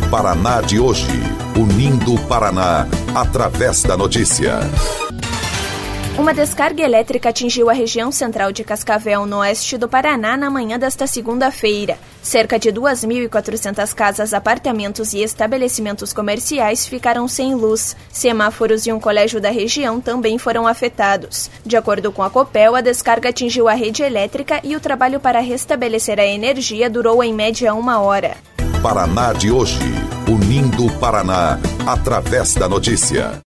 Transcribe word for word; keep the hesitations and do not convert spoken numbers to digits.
Paraná de hoje, unindo o Paraná através da notícia. Uma descarga elétrica atingiu a região central de Cascavel, no oeste do Paraná, na manhã desta segunda-feira. Cerca de duas mil e quatrocentas casas, apartamentos e estabelecimentos comerciais ficaram sem luz. Semáforos e um colégio da região também foram afetados. De acordo com a Copel, a descarga atingiu a rede elétrica e o trabalho para restabelecer a energia durou em média uma hora. Paraná de hoje, unindo o Paraná através da notícia.